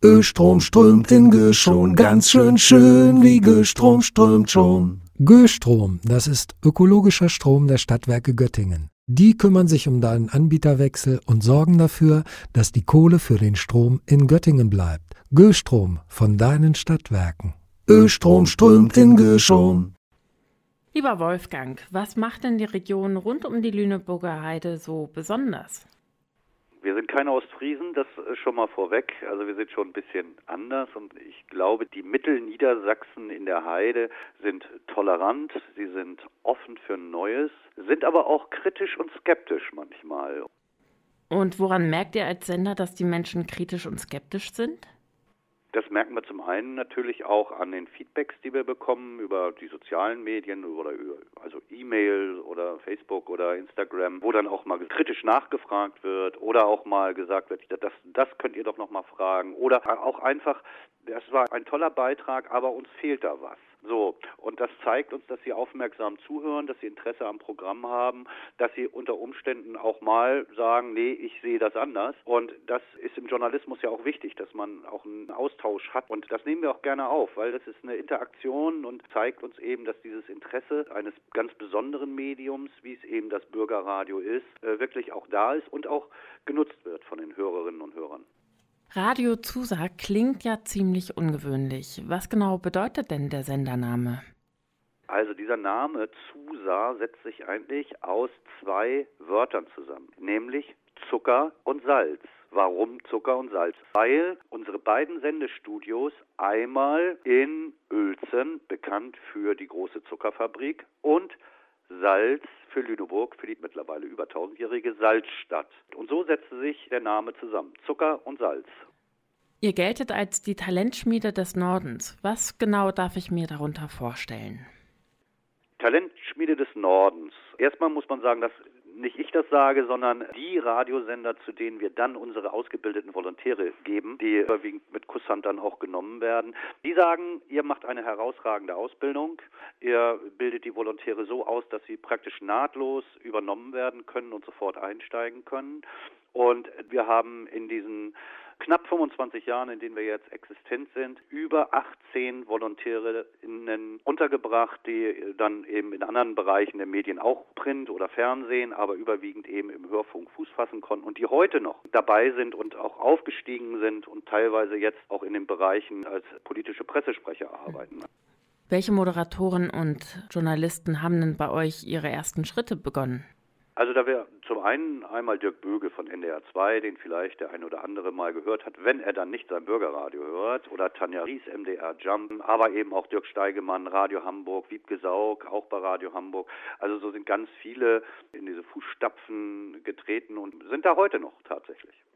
Östrom strömt in Göschon, ganz schön wie Göstrom strömt schon. Göstrom, das ist ökologischer Strom der Stadtwerke Göttingen. Die kümmern sich um deinen Anbieterwechsel und sorgen dafür, dass die Kohle für den Strom in Göttingen bleibt. Göstrom von deinen Stadtwerken. Östrom strömt in Göschon. Lieber Wolfgang, was macht denn die Region rund um die Lüneburger Heide so besonders? Wir sind keine Ostfriesen, das schon mal vorweg. Also wir sind schon ein bisschen anders und ich glaube, die Mittelniedersachsen in der Heide sind tolerant, sie sind offen für Neues, sind aber auch kritisch und skeptisch manchmal. Und woran merkt ihr als Sender, dass die Menschen kritisch und skeptisch sind? Das merken wir zum einen natürlich auch an den Feedbacks, die wir bekommen über die sozialen Medien oder also E-Mail oder Facebook oder Instagram, wo dann auch mal kritisch nachgefragt wird oder auch mal gesagt wird, das könnt ihr doch noch mal fragen oder auch einfach, das war ein toller Beitrag, aber uns fehlt da was. So, und das zeigt uns, dass Sie aufmerksam zuhören, dass Sie Interesse am Programm haben, dass Sie unter Umständen auch mal sagen, nee, ich sehe das anders. Und das ist im Journalismus ja auch wichtig, dass man auch einen Austausch hat. Und das nehmen wir auch gerne auf, weil das ist eine Interaktion und zeigt uns eben, dass dieses Interesse eines ganz besonderen Mediums, wie es eben das Bürgerradio ist, wirklich auch da ist und auch genutzt wird von den Hörerinnen und Hörern. Radio Zusa klingt ja ziemlich ungewöhnlich. Was genau bedeutet denn der Sendername? Also dieser Name Zusa setzt sich eigentlich aus zwei Wörtern zusammen, nämlich Zucker und Salz. Warum Zucker und Salz? Weil unsere beiden Sendestudios einmal in Uelzen, bekannt für die große Zuckerfabrik, und Salz für Lüneburg, für die mittlerweile über 1000-jährige Salzstadt. Und so setzte sich der Name zusammen, Zucker und Salz. Ihr geltet als die Talentschmiede des Nordens. Was genau darf ich mir darunter vorstellen? Talentschmiede des Nordens. Erstmal muss man sagen, dass nicht ich das sage, sondern die Radiosender, zu denen wir dann unsere ausgebildeten Volontäre geben, die überwiegend mit Kusshand dann auch genommen werden, die sagen, ihr macht eine herausragende Ausbildung, ihr bildet die Volontäre so aus, dass sie praktisch nahtlos übernommen werden können und sofort einsteigen können. Und wir haben in diesen knapp 25 Jahren, in denen wir jetzt existent sind, über 18 VolontärInnen untergebracht, die dann eben in anderen Bereichen der Medien, auch Print oder Fernsehen, aber überwiegend eben im Hörfunk Fuß fassen konnten und die heute noch dabei sind und auch aufgestiegen sind und teilweise jetzt auch in den Bereichen als politische Pressesprecher arbeiten. Welche Moderatoren und Journalisten haben denn bei euch ihre ersten Schritte begonnen? Also da wäre zum einen einmal Dirk Böge von NDR 2, den vielleicht der ein oder andere mal gehört hat, wenn er dann nicht sein Bürgerradio hört, oder Tanja Ries, MDR Jump, aber eben auch Dirk Steigemann, Radio Hamburg, Wiebke Saug, auch bei Radio Hamburg. Also so sind ganz viele in diese Fußstapfen getreten und sind da heute noch tatsächlich.